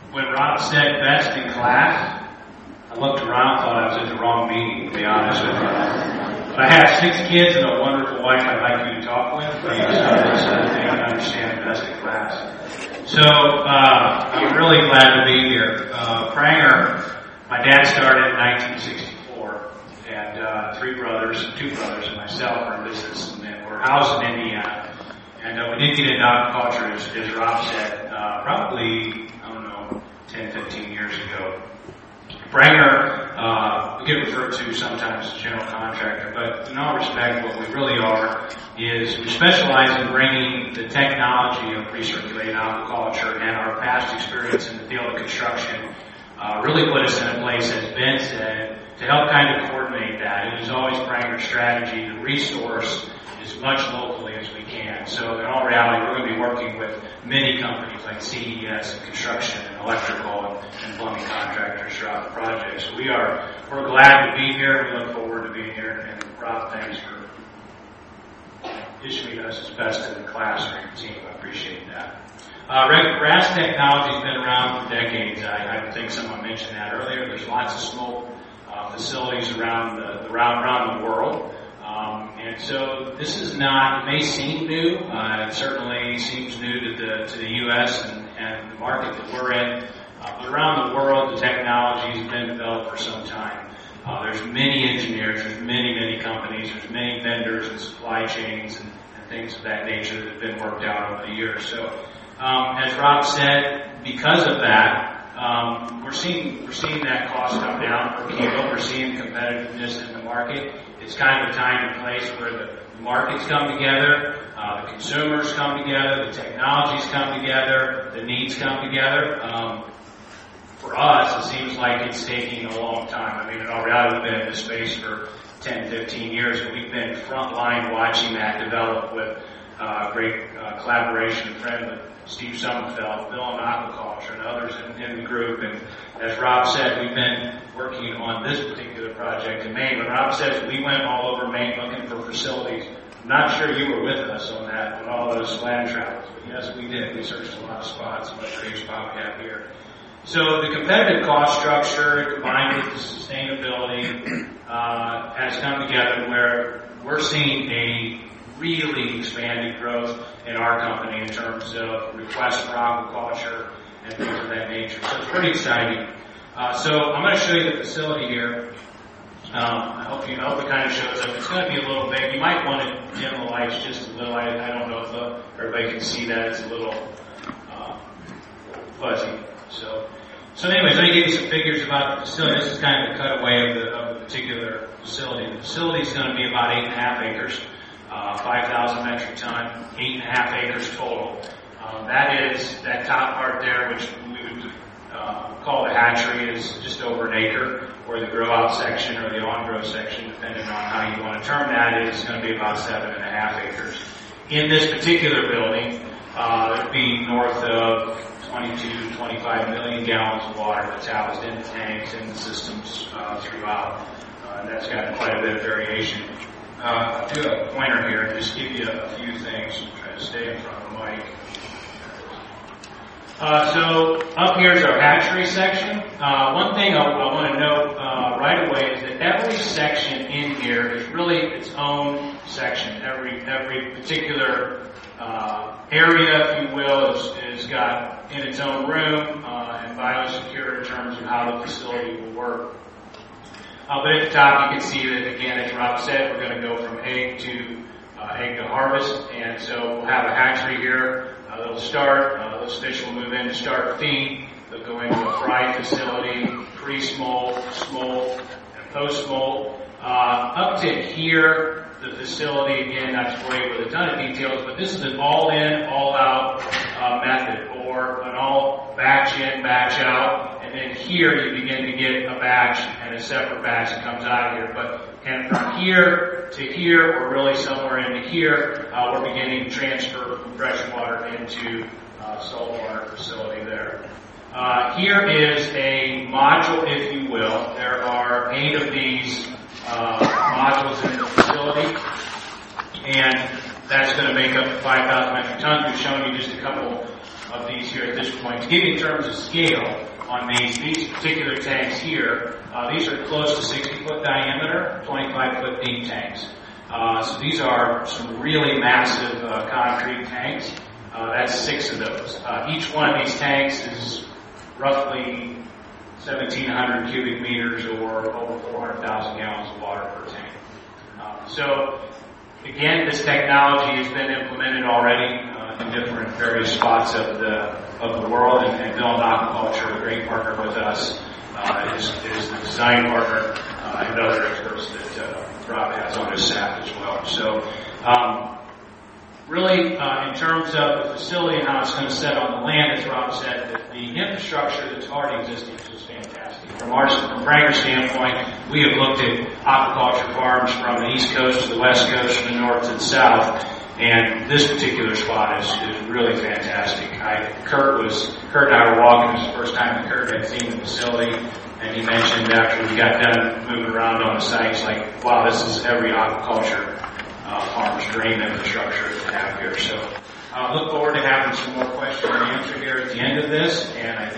When Rob said best in class, I looked around, thought I was at the wrong meeting, to be honest with you. But I have 6 kids and a wonderful wife I'd like you to talk with. So they understand best in class. So I'm really glad to be here. Pranger, my dad started in 1964, and 2 brothers and myself are in business, and we're housed in Indiana. And we did get into aquaculture, as Rob said, probably, 10, 15 years ago. Pranger, we get referred to sometimes as general contractor, but in all respect, what we really are is we specialize in bringing the technology of recirculating aquaculture and our past experience in the field of construction really put us in a place, as Ben said, to help kind of coordinate that. It was always Pranger's strategy to resource as much locally as we can. So in all reality, we're going to be working with many companies like CES and construction and electrical and plumbing contractors throughout the project. So we're glad to be here. We look forward to being here. And Rob, thanks for issuing us as best in the class for your team. I appreciate that. RAS technology has been around for decades. I think someone mentioned that earlier. There's lots of smoke facilities around the world. And so this is not, it may seem new, it certainly seems new to the U.S. and the market that we're in, but around the world the technology has been developed for some time. There's many engineers, there's many companies, there's many vendors and supply chains and things of that nature that have been worked out over the years. So as Rob said, because of that, we're seeing that cost come down per kilo. We're seeing competitiveness in the market. It's kind of a time and place where the markets come together, the consumers come together, the technologies come together, the needs come together. For us, it seems like it's taking a long time. I mean, in all reality, we've been in this space for 10, 15 years, and we've been frontline watching that develop with great collaboration and friend with Steve Sommerfeld, Bill on Aquaculture, and others in the group. And as Rob said, we've been working on this particular project in Maine. When Rob says we went all over Maine looking for facilities, I'm not sure you were with us on that, on all those land travels. But yes, we did. We searched a lot of spots, much for each spot we have here. So the competitive cost structure combined with the sustainability has come together where we're seeing a really expanded growth in our company in terms of requests for aquaculture and things of that nature. So it's pretty exciting. So I'm going to show you the facility here. I hope it kind of shows up. It's going to be a little big. You might want to dim the lights just a little. I don't know if everybody can see that. It's a little fuzzy. So anyways, let me give you some figures about the facility. This is kind of the cutaway of the particular facility. The facility is going to be about 8.5 acres. 5,000 metric ton, 8.5 acres total. That top part there, which we would call the hatchery, is just over an acre, or the grow-out section or the on-grow section, depending on how you want to term that, is going to be about 7.5 acres. In this particular building, it would be north of 22, 25 million gallons of water that's housed in the tanks and the systems throughout. And that's got quite a bit of variation. I'll do a pointer here and just give you a few things. Try to stay in front of the mic. So up here is our hatchery section. One thing I want to note right away is that every section in here is really its own section. Every particular area, if you will, is got in its own room and biosecure in terms of how the facility will work. But at the top, you can see that, again, as Rob said, we're going to go from egg to harvest. And so we'll have a hatchery here. They'll start. Those fish will move in to start feed. They'll go into a fry facility, pre-smolt, smolt, and post-smolt. Up to here, the facility, again, not to bore you with a ton of details, but this is an all-in, all-out method, or an all batch in, batch out. And then here you begin to get a batch and a separate batch that comes out of here. And from here to here, or really somewhere into here, we're beginning to transfer from freshwater into saltwater facility there. Here is a module, if you will. There are 8 of these modules in the facility, and that's going to make up the 5,000 metric tons. We've shown you just a couple of these here at this point. To give you in terms of scale on these particular tanks here, these are close to 60-foot diameter, 25-foot deep tanks. So these are some really massive concrete tanks. That's 6 of those. Each one of these tanks is roughly 1,700 cubic meters or over 400,000 gallons of water per tank. So, again, this technology has been implemented already in different various spots of the world, and Bill Aquaculture, a great partner with us, is the design partner and other experts that Rob has on his staff as well. So, really, in terms of the facility and how it's going to set on the land, as Rob said, the infrastructure that's already existing is fantastic. From Franker's standpoint, we have looked at aquaculture farms from the East Coast to the West Coast, from the North to the South, and this particular spot is really fantastic. Kurt and I were walking. It was the first time that Kurt had seen the facility, and he mentioned after we got done moving around on the site, he's like, wow, this is every aquaculture farm's dream infrastructure to have here. So I look forward to having some more question and answer here at the end of this, and I think